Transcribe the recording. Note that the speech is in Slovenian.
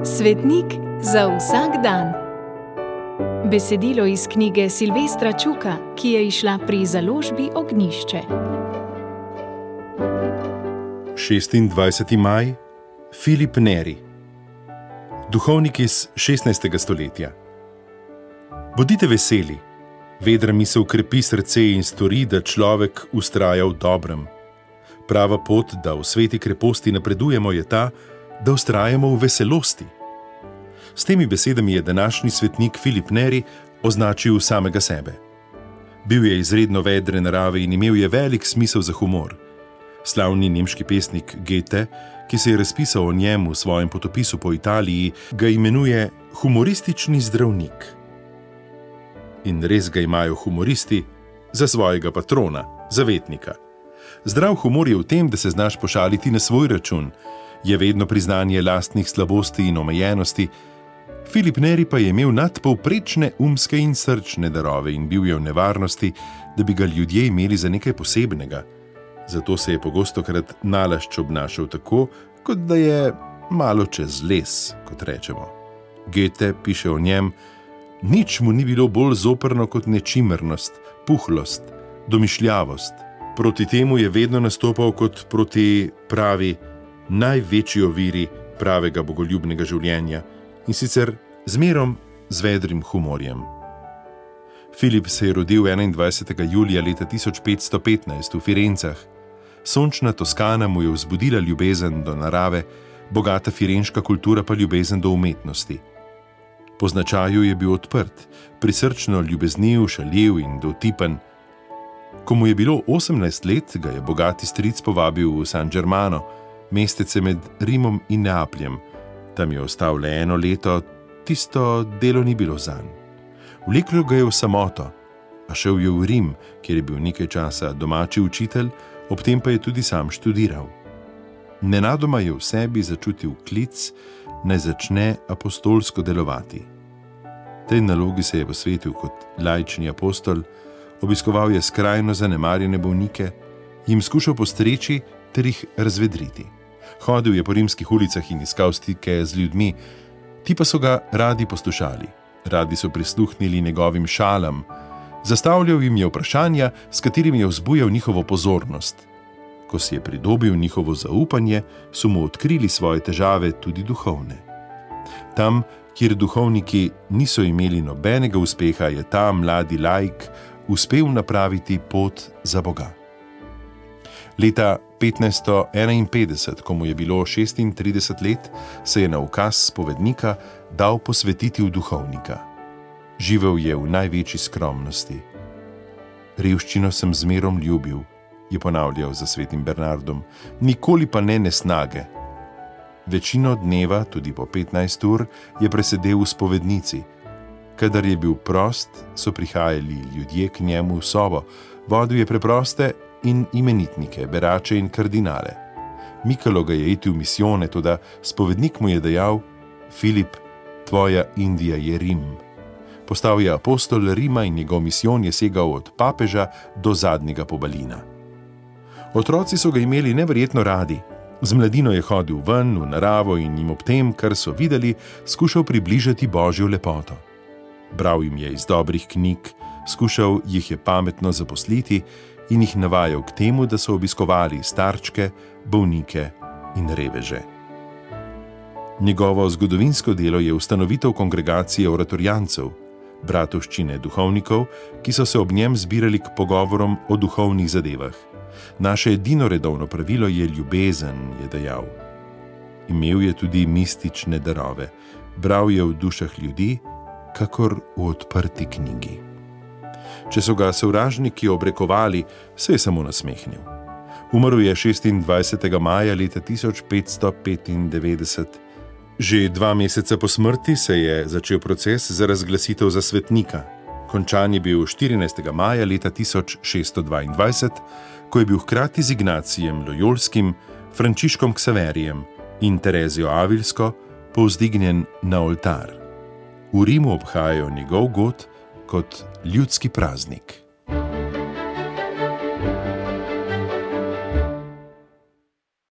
Svetnik za vsak dan. Besedilo iz knjige Silvestra Čuka, ki je izšla pri založbi Ognjišče. 26. maj, Filip Neri, duhovnik iz 16. stoletja. Bodite veseli, vedra misel krepi srce in stori, da človek vztraja v dobrem. Prava pot, da v sveti kreposti napredujemo, je ta, da vztrajamo v veselosti. S temi besedami je današnji svetnik Filip Neri označil samega sebe. Bil je izredno vedre narave in imel je velik smisel za humor. Slavni nemški pesnik Goethe, ki se je razpisal o njem v svojem potopisu po Italiji, ga imenuje humoristični zdravnik. In res ga imajo humoristi za svojega patrona, zavetnika. Zdrav humor je v tem, da se znaš pošaliti na svoj račun, je vedno priznanje lastnih slabosti in omejenosti. Filip Neri pa je imel nadpovprečne umske in srčne darove in bil je v nevarnosti, da bi ga ljudje imeli za nekaj posebnega. Zato se je pogostokrat nalašč obnašal tako, kot da je malo čez les, kot rečemo. Goethe piše o njem: nič mu ni bilo bolj zoprno kot nečimernost, puhlost, domišljavost. Proti temu je vedno nastopal kot proti, pravi, največji oviri pravega bogoljubnega življenja, in sicer zmerom z vedrim humorjem. Filip se je rodil 21. julija leta 1515 v Firencah. Sončna Toskana mu je vzbudila ljubezen do narave, bogata firenška kultura pa ljubezen do umetnosti. Po značaju je bil odprt, prisrčno ljubezniv, šaljiv in dotipen. Ko mu je bilo 18 let, ga je bogati stric povabil v San Germano, mestece med Rimom in Neapljem. Tam je ostal le 1 leto, tisto delo ni bilo zanj. Vleklo ga je v samoto, a šel je v Rim, kjer je bil nekaj časa domači učitelj, ob tem pa je tudi sam študiral. Nenadoma je v sebi začutil klic, naj začne apostolsko delovati. Tej nalogi se je posvetil kot laični apostol, obiskoval je skrajno zanemarjene bolnike, jim skušal postreči ter jih razvedriti. Hodil je po rimskih ulicah in iskal stike z ljudmi, ti pa so ga radi poslušali, radi so prisluhnili njegovim šalam, zastavljal jim je vprašanja, s katerimi je vzbujal njihovo pozornost. Ko si je pridobil njihovo zaupanje, so mu odkrili svoje težave, tudi duhovne. Tam, kjer duhovniki niso imeli nobenega uspeha, je ta mladi laik uspel napraviti pot za Boga. Leta 1551, ko mu je bilo 36 let, se je na ukaz spovednika dal posvetiti v duhovnika. Živel je v največji skromnosti. Revščino sem zmerom ljubil, je ponavljal za svetim Bernardom, nikoli pa ne nesnage. Večino dneva, tudi po 15 ur, je presedel v spovednici. Kadar je bil prost, so prihajali ljudje k njemu v sobo, vodil je preproste in imenitnike, berače in kardinale. Mikalo ga je iti v misijone, toda spovednik mu je dejal: Filip, tvoja Indija je Rim. Postal je apostol Rima in njegov misijon je segal od papeža do zadnjega pobalina. Otroci so ga imeli neverjetno radi. Z mladino je hodil ven v naravo in jim ob tem, kar so videli, skušal približati Božjo lepoto. Bral jim je iz dobrih knjig, skušal jih je pametno zaposliti in jih navajal k temu, da so obiskovali starčke, bolnike in reveže. Njegovo zgodovinsko delo je ustanovitev kongregacije oratorijancev, bratovščine duhovnikov, ki so se ob njem zbirali k pogovorom o duhovnih zadevah. Naše edino redovno pravilo je ljubezen, je dejal. Imel je tudi mistične darove, bral je v dušah ljudi, kakor v odprti knjigi. Če so ga sovražniki obrekovali, se je samo nasmehnil. Umrl je 26. maja leta 1595. Že 2 meseca po smrti se je začel proces za razglasitev za svetnika. Končan je bil 14. maja leta 1622, ko je bil hkrati z Ignacijem Lojolskim, Frančiškom Ksaverijem in Terezijo Avilsko povzdignjen na oltar. V Rimu obhajajo njegov god kot ljudski praznik.